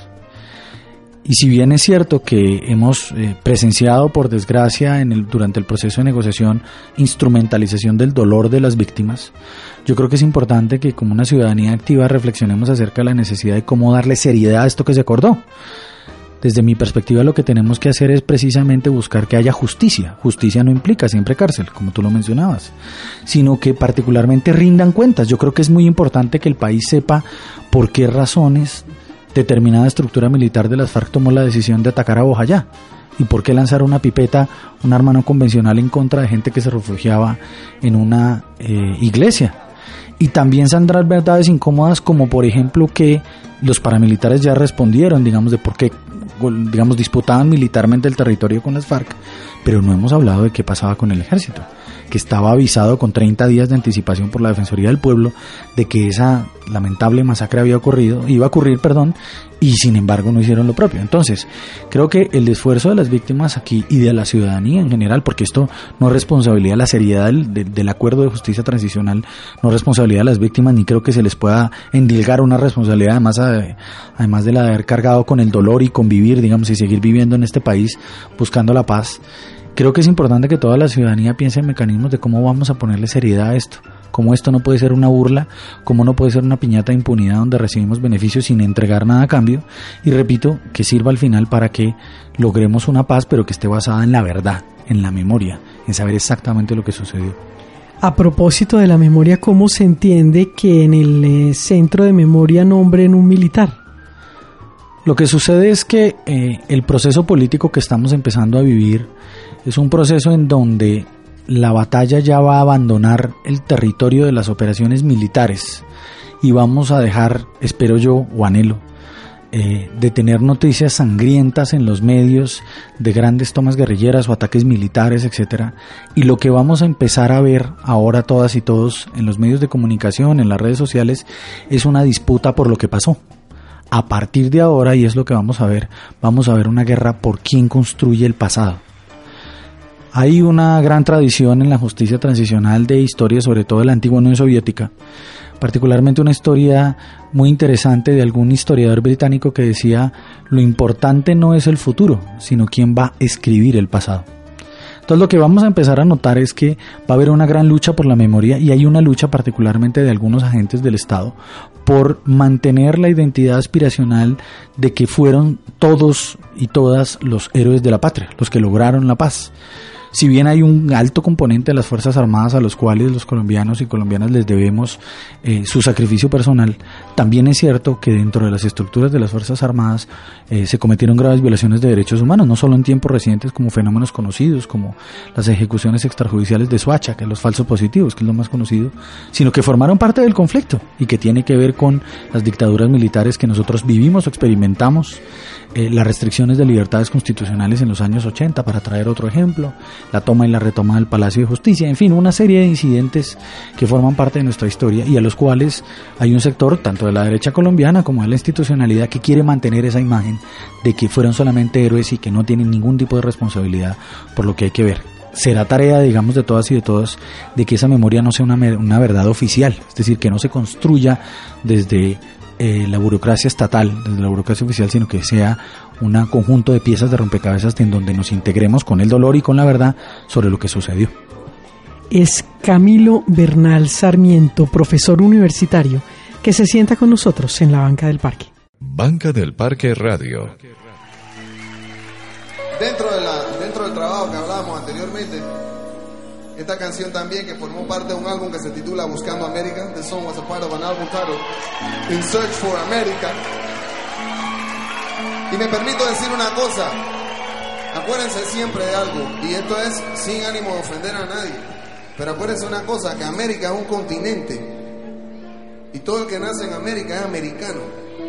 Y si bien es cierto que hemos eh, presenciado, por desgracia, en el, durante el proceso de negociación, instrumentalización del dolor de las víctimas, yo creo que es importante que como una ciudadanía activa reflexionemos acerca de la necesidad de cómo darle seriedad a esto que se acordó. Desde mi perspectiva, lo que tenemos que hacer es precisamente buscar que haya justicia. Justicia no implica siempre cárcel, como tú lo mencionabas, sino que particularmente rindan cuentas. Yo creo que es muy importante que el país sepa por qué razones determinada estructura militar de las FARC tomó la decisión de atacar a Bojayá y por qué lanzar una pipeta, un arma no convencional en contra de gente que se refugiaba en una eh, iglesia. Y también saldrán verdades incómodas, como por ejemplo que los paramilitares ya respondieron, digamos, de por qué, digamos, disputaban militarmente el territorio con las FARC, pero no hemos hablado de qué pasaba con el ejército, que estaba avisado con treinta días de anticipación por la Defensoría del Pueblo de que esa lamentable masacre había ocurrido, iba a ocurrir, perdón, y sin embargo no hicieron lo propio. Entonces, creo que el esfuerzo de las víctimas aquí y de la ciudadanía en general, porque esto no es responsabilidad, la seriedad del, del, del acuerdo de justicia transicional no es responsabilidad de las víctimas, ni creo que se les pueda endilgar una responsabilidad, además, además de la de haber cargado con el dolor y convivir, digamos, y seguir viviendo en este país buscando la paz. Creo que es importante que toda la ciudadanía piense en mecanismos de cómo vamos a ponerle seriedad a esto, cómo esto no puede ser una burla, cómo no puede ser una piñata de impunidad donde recibimos beneficios sin entregar nada a cambio, y repito, que sirva al final para que logremos una paz, pero que esté basada en la verdad, en la memoria, en saber exactamente lo que sucedió. A propósito de la memoria, ¿cómo se entiende que en el eh, centro de memoria nombren un militar? Lo que sucede es que eh, el proceso político que estamos empezando a vivir es un proceso en donde la batalla ya va a abandonar el territorio de las operaciones militares y vamos a dejar, espero yo, o anhelo, eh, de tener noticias sangrientas en los medios de grandes tomas guerrilleras o ataques militares, etcétera. Y lo que vamos a empezar a ver ahora todas y todos en los medios de comunicación, en las redes sociales, es una disputa por lo que pasó. A partir de ahora, y es lo que vamos a ver, vamos a ver una guerra por quién construye el pasado. Hay una gran tradición en la justicia transicional de historia, sobre todo de la antigua Unión Soviética, particularmente una historia muy interesante de algún historiador británico que decía: lo importante no es el futuro, sino quién va a escribir el pasado. Entonces lo que vamos a empezar a notar es que va a haber una gran lucha por la memoria, y hay una lucha particularmente de algunos agentes del Estado por mantener la identidad aspiracional de que fueron todos y todas los héroes de la patria, los que lograron la paz. Si bien hay un alto componente de las Fuerzas Armadas a los cuales los colombianos y colombianas les debemos eh, su sacrificio personal, también es cierto que dentro de las estructuras de las Fuerzas Armadas eh, se cometieron graves violaciones de derechos humanos, no solo en tiempos recientes como fenómenos conocidos como las ejecuciones extrajudiciales de Soacha, que es los falsos positivos, que es lo más conocido, sino que formaron parte del conflicto y que tiene que ver con las dictaduras militares que nosotros vivimos o experimentamos, eh, las restricciones de libertades constitucionales en los años ochenta, para traer otro ejemplo, la toma y la retoma del Palacio de Justicia, en fin, una serie de incidentes que forman parte de nuestra historia y a los cuales hay un sector, tanto de la derecha colombiana como de la institucionalidad, que quiere mantener esa imagen de que fueron solamente héroes y que no tienen ningún tipo de responsabilidad por lo que hay que ver. Será tarea, digamos, de todas y de todos, de que esa memoria no sea una, una verdad oficial, es decir, que no se construya desde eh, la burocracia estatal, desde la burocracia oficial, sino que sea un conjunto de piezas de rompecabezas en donde nos integremos con el dolor y con la verdad sobre lo que sucedió. Es Camilo Bernal Sarmiento, profesor universitario, que se sienta con nosotros en la Banca del Parque. Banca del Parque Radio. Dentro, de la, dentro del trabajo que hablábamos anteriormente, esta canción también, que formó parte de un álbum que se titula Buscando América. The song was a part of an album titled In Search for America. Y me permito decir una cosa, acuérdense siempre de algo, y esto es sin ánimo de ofender a nadie, pero acuérdense una cosa, que América es un continente, y todo el que nace en América es americano.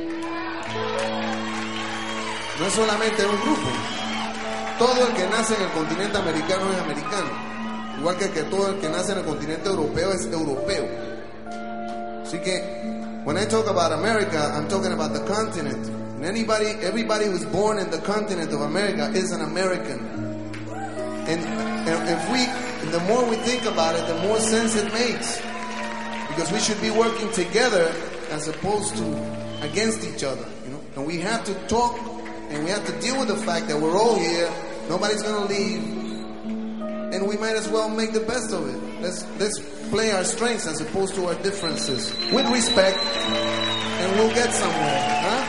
No es solamente un grupo. Todo el que nace en el continente americano es americano. Igual que, que todo el que nace en el continente europeo es europeo. Así que, when I talk about America, I'm talking about the continent. And anybody, everybody who's born in the continent of America is an American. And, and if we, and the more we think about it, the more sense it makes. Because we should be working together as opposed to against each other, you know. And we have to talk, and we have to deal with the fact that we're all here. Nobody's gonna leave, and we might as well make the best of it. Let's let's play our strengths as opposed to our differences with respect, and we'll get somewhere, huh?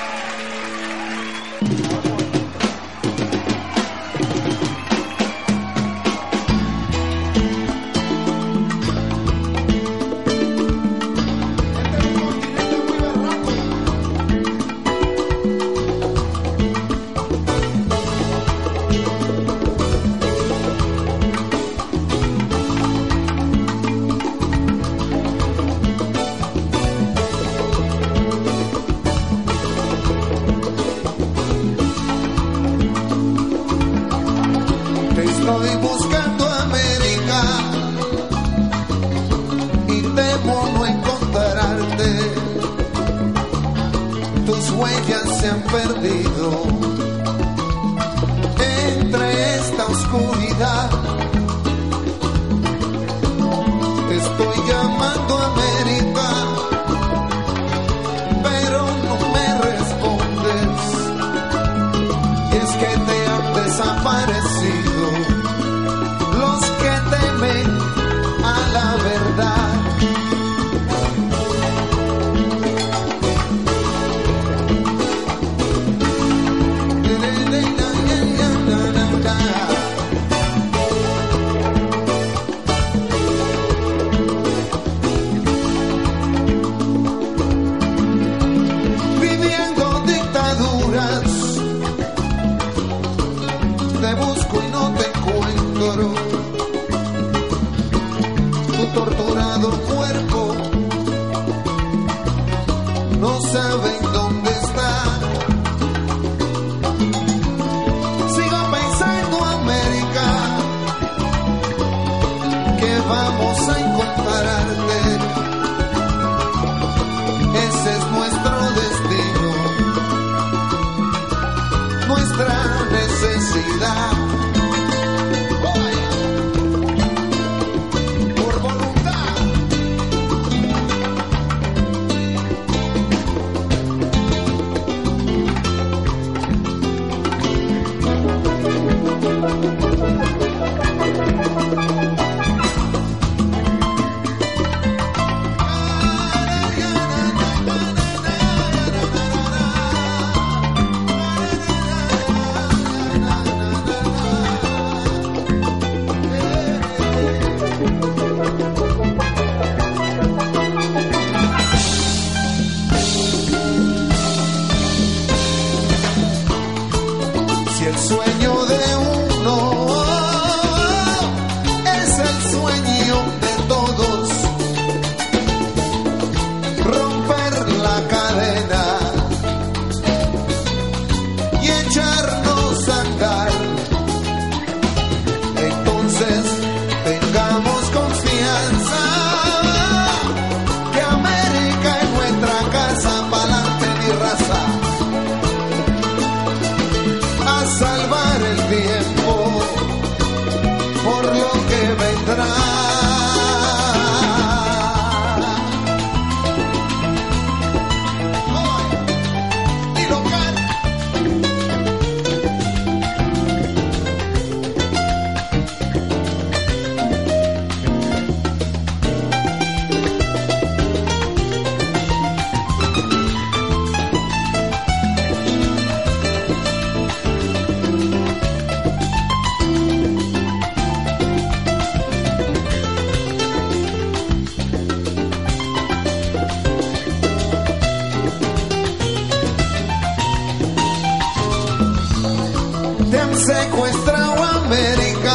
Secuestrado América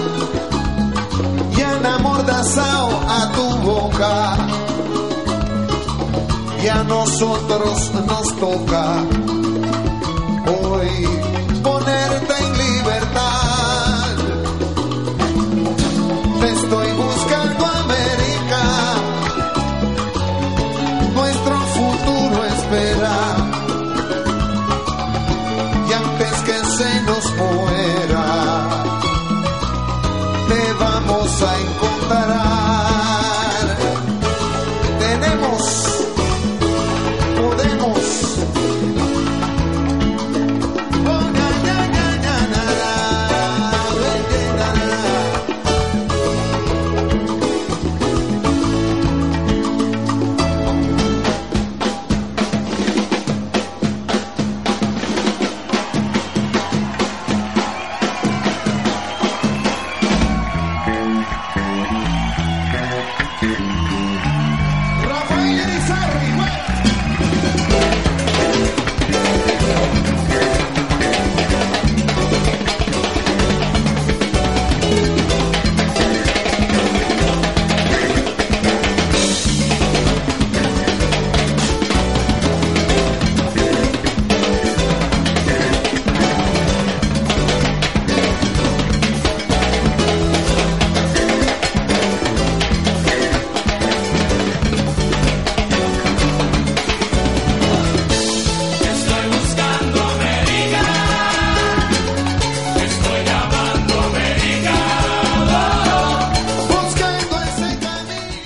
y han amordazado a tu boca, y a nosotros nos toca hoy ponerte en libertad. Te estoy buscando, América, nuestro futuro espera, y antes que se nos muera te vamos a encontrar. Tenemos, podemos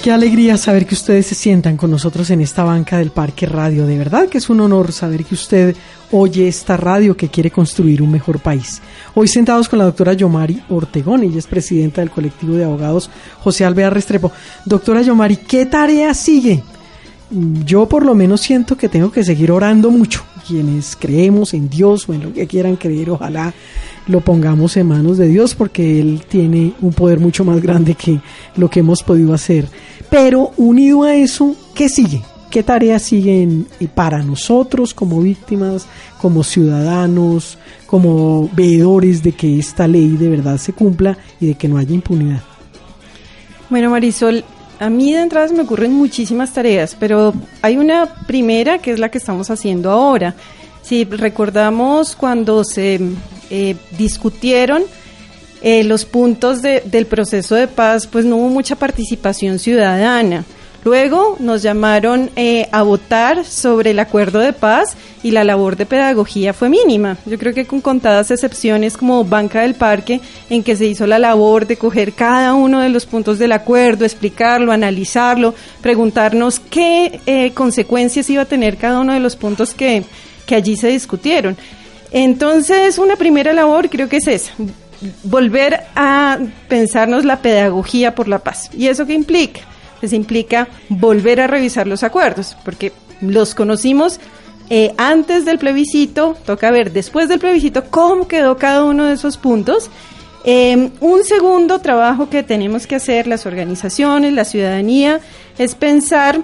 Qué alegría saber que ustedes se sientan con nosotros en esta banca del Parque Radio. De verdad que es un honor saber que usted oye esta radio que quiere construir un mejor país. Hoy sentados con la doctora Yomari Ortegón, ella es presidenta del colectivo de abogados José Alvear Restrepo. Doctora Yomari, ¿qué tarea sigue? Yo por lo menos siento que tengo que seguir orando mucho. Quienes creemos en Dios o en lo que quieran creer, ojalá lo pongamos en manos de Dios, porque Él tiene un poder mucho más grande que lo que hemos podido hacer. Pero unido a eso, ¿qué sigue? ¿Qué tareas siguen para nosotros como víctimas, como ciudadanos, como veedores de que esta ley de verdad se cumpla y de que no haya impunidad? Bueno, Marisol, a mí de entrada se me ocurren muchísimas tareas, pero hay una primera que es la que estamos haciendo ahora. Si recordamos cuando se eh, discutieron eh, los puntos de, del proceso de paz, pues no hubo mucha participación ciudadana. Luego nos llamaron eh, a votar sobre el acuerdo de paz y la labor de pedagogía fue mínima. Yo creo que con contadas excepciones como Banca del Parque, en que se hizo la labor de coger cada uno de los puntos del acuerdo, explicarlo, analizarlo, preguntarnos qué eh, consecuencias iba a tener cada uno de los puntos que, que allí se discutieron. Entonces, una primera labor creo que es esa, volver a pensarnos la pedagogía por la paz. ¿Y eso qué implica? Pues implica volver a revisar los acuerdos, porque los conocimos eh, antes del plebiscito, toca ver después del plebiscito cómo quedó cada uno de esos puntos. Eh, un segundo trabajo que tenemos que hacer las organizaciones, la ciudadanía, es pensar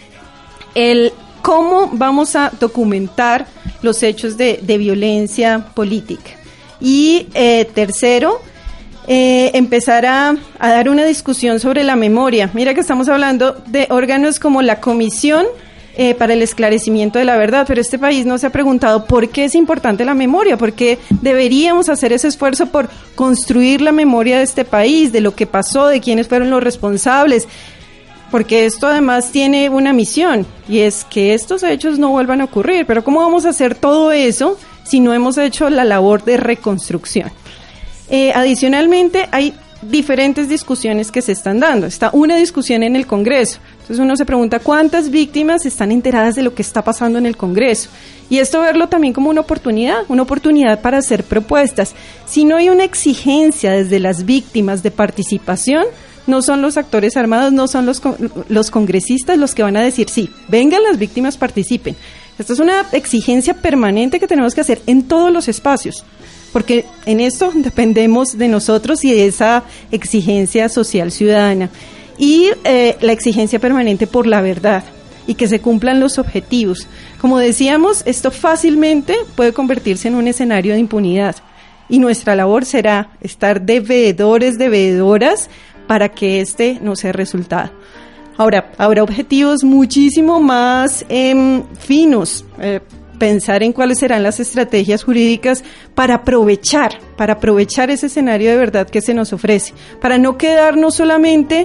el cómo vamos a documentar los hechos de, de violencia política. Y eh, tercero, Eh, empezar a, a dar una discusión sobre la memoria. Mira que estamos hablando de órganos como la Comisión eh, para el Esclarecimiento de la Verdad, pero este país no se ha preguntado por qué es importante la memoria, por qué deberíamos hacer ese esfuerzo por construir la memoria de este país, de lo que pasó, de quiénes fueron los responsables, porque esto además tiene una misión, y es que estos hechos no vuelvan a ocurrir. Pero ¿cómo vamos a hacer todo eso si no hemos hecho la labor de reconstrucción? Eh, adicionalmente, hay diferentes discusiones que se están dando. Está una discusión en el Congreso. Entonces uno se pregunta cuántas víctimas están enteradas de lo que está pasando en el Congreso. Y esto verlo también como una oportunidad, una oportunidad para hacer propuestas. Si no hay una exigencia desde las víctimas de participación, no son los actores armados, no son los, los congresistas los que van a decir sí, vengan las víctimas, participen. Esto es una exigencia permanente que tenemos que hacer en todos los espacios, porque en esto dependemos de nosotros y de esa exigencia social ciudadana. Y eh, la exigencia permanente por la verdad y que se cumplan los objetivos. Como decíamos, esto fácilmente puede convertirse en un escenario de impunidad y nuestra labor será estar de veedores, de veedoras para que este no sea el resultado. Ahora, habrá objetivos muchísimo más eh, finos, eh, pensar en cuáles serán las estrategias jurídicas para aprovechar, para aprovechar ese escenario de verdad que se nos ofrece, para no quedarnos solamente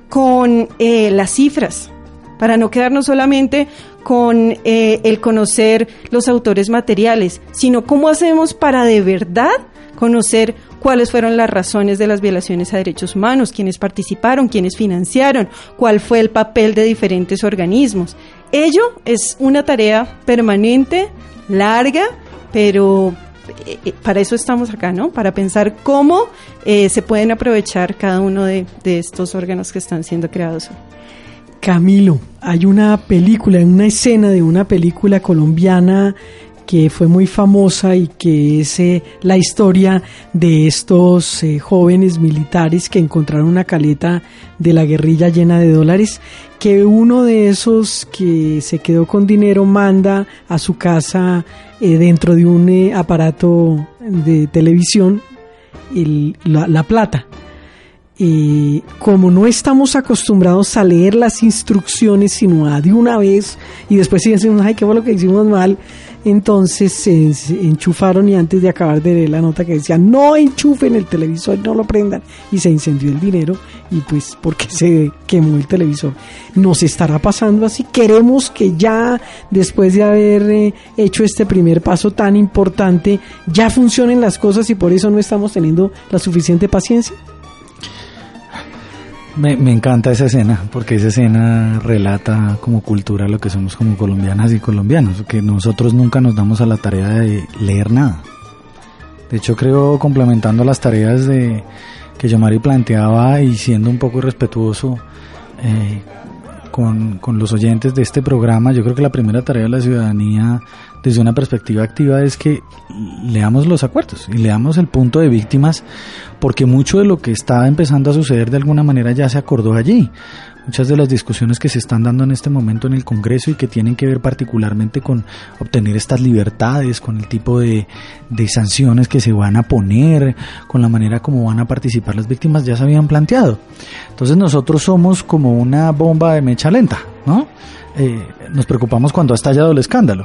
con eh, las cifras, para no quedarnos solamente con eh, el conocer los autores materiales, sino cómo hacemos para de verdad conocer cuáles fueron las razones de las violaciones a derechos humanos, quiénes participaron, quiénes financiaron, cuál fue el papel de diferentes organismos. Ello es una tarea permanente, larga, pero eh, para eso estamos acá, ¿no? Para pensar cómo eh, se pueden aprovechar cada uno de, de estos órganos que están siendo creados. Camilo, hay una película, una escena de una película colombiana que fue muy famosa y que es eh, la historia de estos eh, jóvenes militares que encontraron una caleta de la guerrilla llena de dólares, que uno de esos que se quedó con dinero manda a su casa eh, dentro de un eh, aparato de televisión el, la, la plata. Eh, como no estamos acostumbrados a leer las instrucciones sino a de una vez y después si decimos ay qué fue lo que hicimos mal, entonces se, se enchufaron y antes de acabar de leer la nota que decía no enchufen el televisor, no lo prendan, y se incendió el dinero y pues porque se quemó el televisor. Nos estará pasando así. Queremos que ya después de haber eh, hecho este primer paso tan importante ya funcionen las cosas y por eso no estamos teniendo la suficiente paciencia. Me, me encanta esa escena, porque esa escena relata como cultura lo que somos como colombianas y colombianos, que nosotros nunca nos damos a la tarea de leer nada. De hecho, creo, complementando las tareas de que Yomari planteaba y siendo un poco irrespetuoso eh, con, con los oyentes de este programa, yo creo que la primera tarea de la ciudadanía desde una perspectiva activa es que leamos los acuerdos y leamos el punto de víctimas, porque mucho de lo que está empezando a suceder de alguna manera ya se acordó allí. Muchas de las discusiones que se están dando en este momento en el Congreso y que tienen que ver particularmente con obtener estas libertades, con el tipo de, de sanciones que se van a poner, con la manera como van a participar las víctimas, ya se habían planteado. Entonces nosotros somos como una bomba de mecha lenta, ¿no? Eh, nos preocupamos cuando ha estallado el escándalo.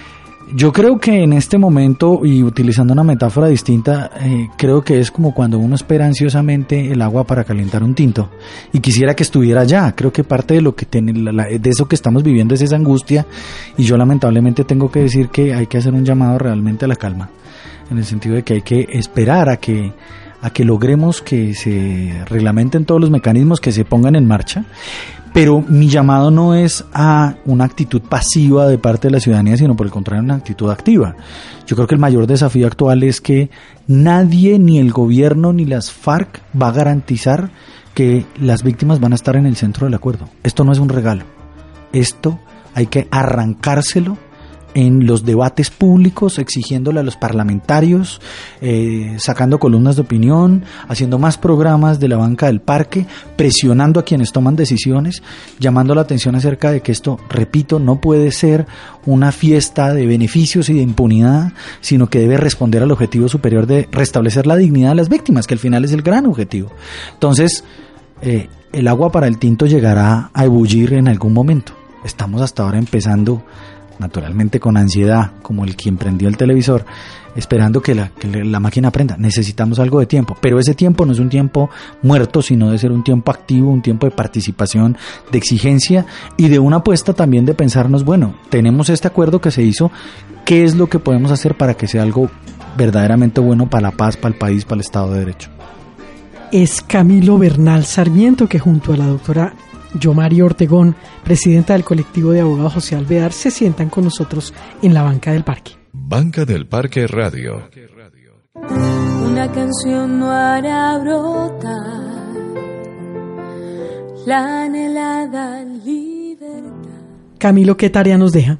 Yo creo que en este momento, y utilizando una metáfora distinta, eh, creo que es como cuando uno espera ansiosamente el agua para calentar un tinto y quisiera que estuviera allá. Creo que parte de lo que tiene, la, la, de eso que estamos viviendo es esa angustia, y yo lamentablemente tengo que decir que hay que hacer un llamado realmente a la calma, en el sentido de que hay que esperar a que a que logremos que se reglamenten todos los mecanismos, que se pongan en marcha. Pero mi llamado no es a una actitud pasiva de parte de la ciudadanía, sino por el contrario, una actitud activa. Yo creo que el mayor desafío actual es que nadie, ni el gobierno, ni las FARC va a garantizar que las víctimas van a estar en el centro del acuerdo. Esto no es un regalo. Esto hay que arrancárselo en los debates públicos, exigiéndole a los parlamentarios, eh, sacando columnas de opinión, haciendo más programas de la banca del parque, presionando a quienes toman decisiones, llamando la atención acerca de que esto, repito, no puede ser una fiesta de beneficios y de impunidad, sino que debe responder al objetivo superior de restablecer la dignidad de las víctimas, que al final es el gran objetivo. Entonces, eh, el agua para el tinto llegará a ebullir en algún momento. Estamos hasta ahora empezando, naturalmente con ansiedad, como el quien prendió el televisor, esperando que la, que la máquina prenda. Necesitamos algo de tiempo, pero ese tiempo no es un tiempo muerto, sino debe ser un tiempo activo, un tiempo de participación, de exigencia y de una apuesta también de pensarnos, bueno, tenemos este acuerdo que se hizo, ¿qué es lo que podemos hacer para que sea algo verdaderamente bueno para la paz, para el país, para el Estado de Derecho? Es Camilo Bernal Sarmiento, que junto a la doctora Yomari Ortegón, presidenta del colectivo de abogados José Alvear, se sientan con nosotros en la banca del parque. Banca del Parque Radio. Una canción no hará brotar la anhelada libertad. Camilo, ¿qué tarea nos deja?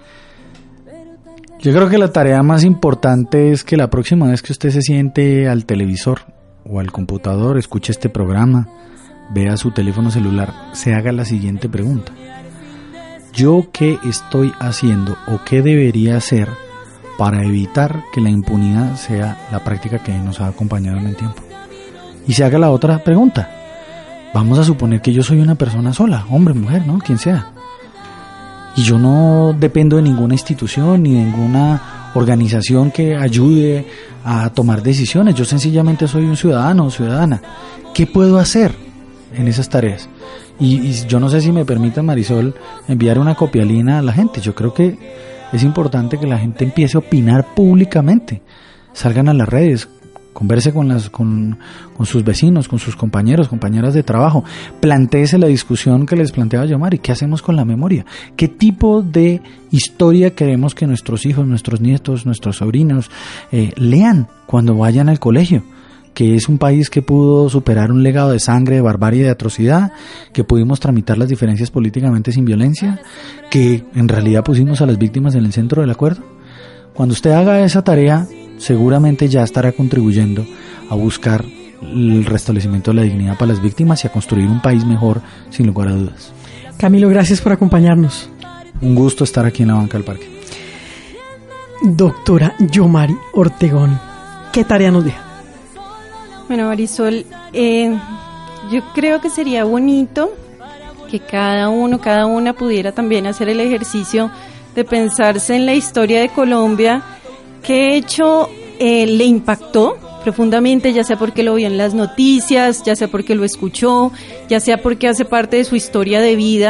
Yo creo que la tarea más importante es que la próxima vez que usted se siente al televisor o al computador, escuche este programa, vea su teléfono celular, se haga la siguiente pregunta: ¿yo qué estoy haciendo o qué debería hacer para evitar que la impunidad sea la práctica que nos ha acompañado en el tiempo? Y se haga la otra pregunta: vamos a suponer que yo soy una persona sola, hombre, mujer, ¿no? Quien sea, y yo no dependo de ninguna institución ni de ninguna organización que ayude a tomar decisiones. Yo sencillamente soy un ciudadano o ciudadana. ¿Qué puedo hacer en esas tareas? Y, y yo no sé si me permita, Marisol, enviar una copialina a la gente. Yo creo que es importante que la gente empiece a opinar públicamente, salgan a las redes, converse con las con, con sus vecinos, con sus compañeros, compañeras de trabajo, plantéese la discusión que les planteaba Yomari. ¿Qué hacemos con la memoria? ¿Qué tipo de historia queremos que nuestros hijos, nuestros nietos, nuestros sobrinos eh, lean cuando vayan al colegio? Que es un país que pudo superar un legado de sangre, de barbarie y de atrocidad, que pudimos tramitar las diferencias políticamente sin violencia, que en realidad pusimos a las víctimas en el centro del acuerdo. Cuando usted haga esa tarea, seguramente ya estará contribuyendo a buscar el restablecimiento de la dignidad para las víctimas y a construir un país mejor, sin lugar a dudas. Camilo, gracias por acompañarnos. Un gusto estar aquí en la banca del parque. Doctora Yomari Ortegón, ¿qué tarea nos deja? Bueno, Marisol, eh, yo creo que sería bonito que cada uno, cada una pudiera también hacer el ejercicio de pensarse en la historia de Colombia, qué hecho eh, le impactó profundamente, ya sea porque lo vio en las noticias, ya sea porque lo escuchó, ya sea porque hace parte de su historia de vida,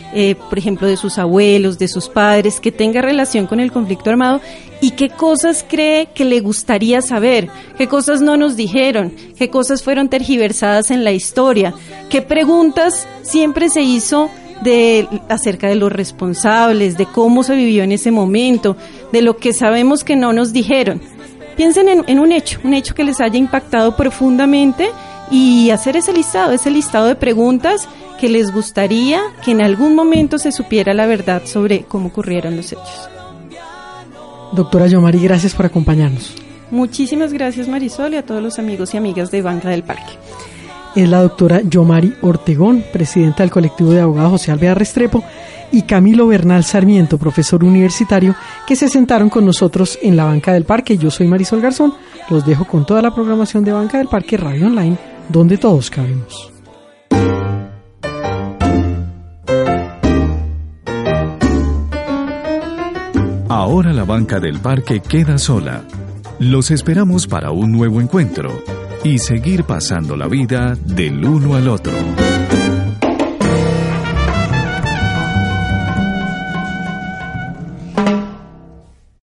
eh, por ejemplo, de sus abuelos, de sus padres, que tenga relación con el conflicto armado, y qué cosas cree que le gustaría saber, qué cosas no nos dijeron, qué cosas fueron tergiversadas en la historia, qué preguntas siempre se hizo de acerca de los responsables, de cómo se vivió en ese momento, de lo que sabemos que no nos dijeron. Piensen en, en un hecho, un hecho que les haya impactado profundamente, y hacer ese listado, ese listado de preguntas que les gustaría que en algún momento se supiera la verdad sobre cómo ocurrieron los hechos. Doctora Yomari, gracias por acompañarnos. Muchísimas gracias, Marisol, y a todos los amigos y amigas de Banca del Parque. Es la doctora Yomari Ortegón, presidenta del colectivo de abogados José Alvear Restrepo, y Camilo Bernal Sarmiento, profesor universitario, que se sentaron con nosotros en la Banca del Parque. Yo soy Marisol Garzón, los dejo con toda la programación de Banca del Parque Radio Online, donde todos cabemos. Ahora la Banca del Parque queda sola. Los esperamos para un nuevo encuentro y seguir pasando la vida del uno al otro.